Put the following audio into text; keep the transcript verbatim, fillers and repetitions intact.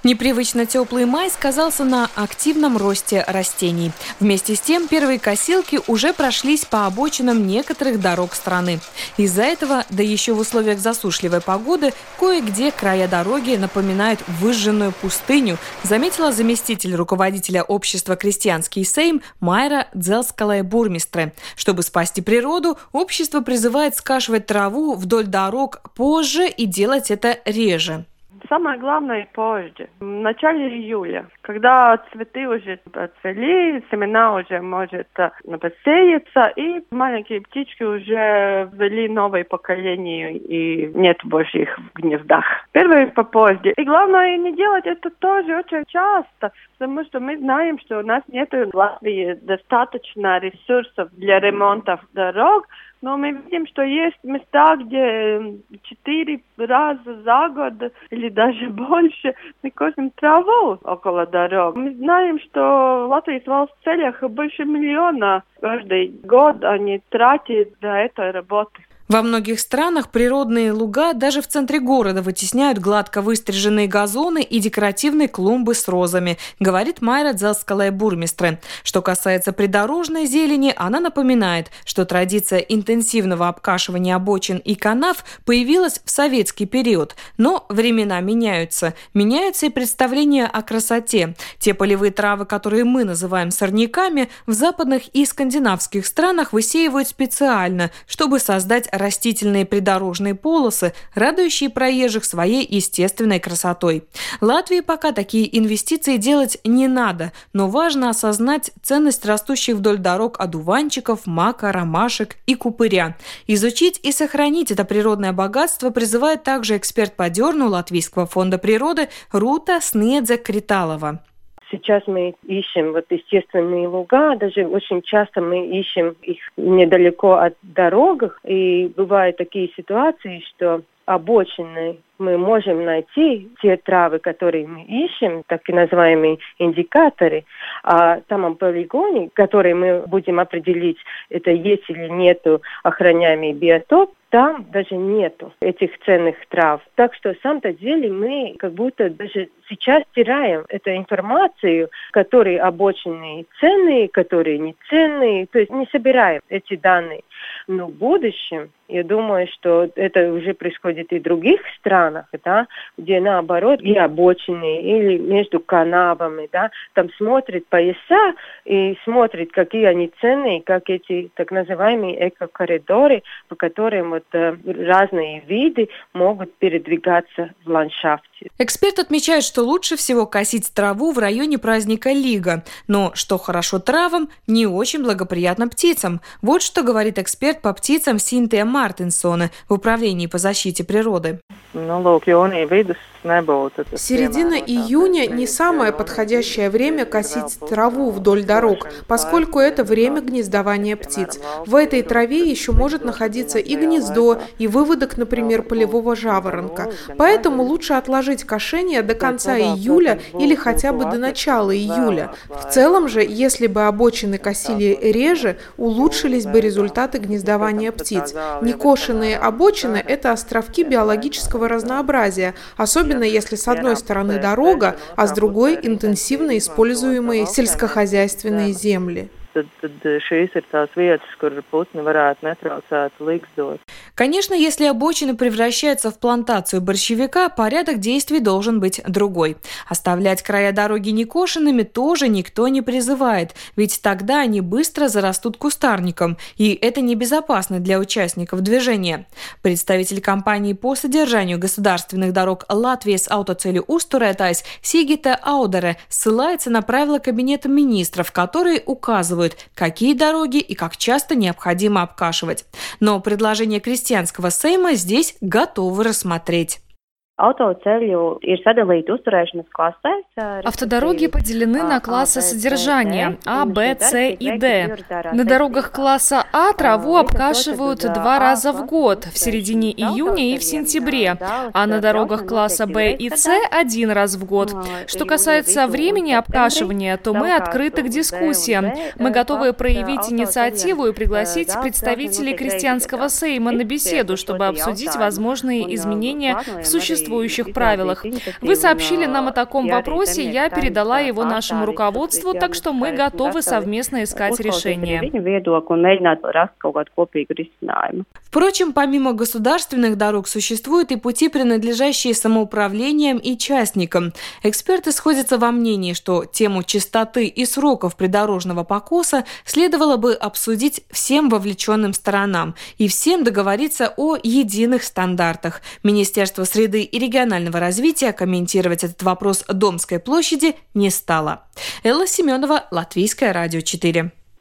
Непривычно теплый май сказался на активном росте растений. Вместе с тем, первые косилки уже прошлись по обочинам некоторых дорог страны. Из-за этого, да еще в условиях засушливой погоды, кое-где края дороги напоминают выжженную пустыню, заметила заместитель руководителя общества «Крестьянский Сейм» Майра Дзелскалая-Бурмистре. Чтобы спасти природу, общество призывает скашивать траву вдоль дорог позже и делать это реже. Самое главное позже, в начале июля, когда цветы уже отцвели, семена уже может посеяться, и маленькие птички уже ввели новое поколение, и нет больше их в гнездах. Первое попозже. И главное не делать это тоже очень часто, потому что мы знаем, что у нас нет в Латвии достаточно ресурсов для ремонта дорог, но мы видим, что есть места, где четыре раза за год или даже больше мы косим траву около дорог. Мы знаем, что в Латвии в целях больше миллиона каждый год они тратят для этой работы. Во многих странах природные луга даже в центре города вытесняют гладко выстриженные газоны и декоративные клумбы с розами, говорит Майра Дзелскалая-Бурмистре. Что касается придорожной зелени, она напоминает, что традиция интенсивного обкашивания обочин и канав появилась в советский период. Но времена меняются. Меняются и представления о красоте. Те полевые травы, которые мы называем сорняками, в западных и скандинавских странах высеивают специально, чтобы создать растительные придорожные полосы, радующие проезжих своей естественной красотой. Латвии пока такие инвестиции делать не надо, но важно осознать ценность растущих вдоль дорог одуванчиков, мака, ромашек и купыря. Изучить и сохранить это природное богатство призывает также эксперт по дерну Латвийского фонда природы Рута Снедзе-Криталова. Сейчас мы ищем вот естественные луга, даже очень часто мы ищем их недалеко от дорог, и бывают такие ситуации, что обочины мы можем найти те травы, которые мы ищем, так и называемые индикаторы, а там полигоне, который мы будем определить, это есть или нету охраняемый биотоп, там даже нету этих ценных трав. Так что, в самом-то деле, мы как будто даже сейчас теряем эту информацию, которые обочины ценные, которые не ценные, то есть не собираем эти данные. Но в будущем, я думаю, что это уже происходит и в других странах, да, где наоборот и обочины, или между канавами, да, там смотрят пояса и смотрят, какие они ценные, как эти так называемые эко-коридоры, по которым вот разные виды могут передвигаться в ландшафте. Эксперт отмечает, что лучше всего косить траву в районе праздника Лига. Но что хорошо травам, не очень благоприятно птицам. Вот что говорит эксперт по птицам Синтия Мартинсона в Управлении по защите природы. Середина июня не самое подходящее время косить траву вдоль дорог, поскольку это время гнездования птиц. В этой траве еще может находиться и гнездо, и выводок, например, полевого жаворонка. Поэтому лучше отложить кошение до конца июля или хотя бы до начала июля. В целом же, если бы обочины косили реже, улучшились бы результаты гнездования птиц. Некошенные обочины – это островки биологического разнообразия, особенно если с одной стороны дорога, а с другой интенсивно используемые сельскохозяйственные земли. Tad, tad šīs ir tās vietas, kur putni varētu netraucēt liksdot. Конечно, если обочина превращается в плантацию борщевика, порядок действий должен быть другой. Оставлять края дороги некошенными тоже никто не призывает, ведь тогда они быстро зарастут кустарником, и это небезопасно для участников движения. Представитель компании по содержанию государственных дорог Латвijas autoceļu uzturētājs Сигита Аудере ссылается на правила Кабинета министров, которые указывают, какие дороги и как часто необходимо обкашивать. Но предложение Крестьянского Сейма здесь готовы рассмотреть. Автодороги поделены на классы содержания А, Б, С и Д. На дорогах класса А траву обкашивают два раза в год, в середине июня и в сентябре, а на дорогах класса Б и С один раз в год. Что касается времени обкашивания, то мы открыты к дискуссиям. Мы готовы проявить инициативу и пригласить представителей Крестьянского Сейма на беседу, чтобы обсудить возможные изменения в существующем существующих правилах. Вы сообщили нам о таком вопросе, я передала его нашему руководству, так что мы готовы совместно искать решение. Впрочем, помимо государственных дорог существуют и пути, принадлежащие самоуправлениям и частникам. Эксперты сходятся во мнении, что тему чистоты и сроков придорожного покоса следовало бы обсудить всем вовлеченным сторонам и всем договориться о единых стандартах. Министерство среды и регионального развития комментировать этот вопрос Домской площади не стало. Элла Семенова, Латвийское радио четыре.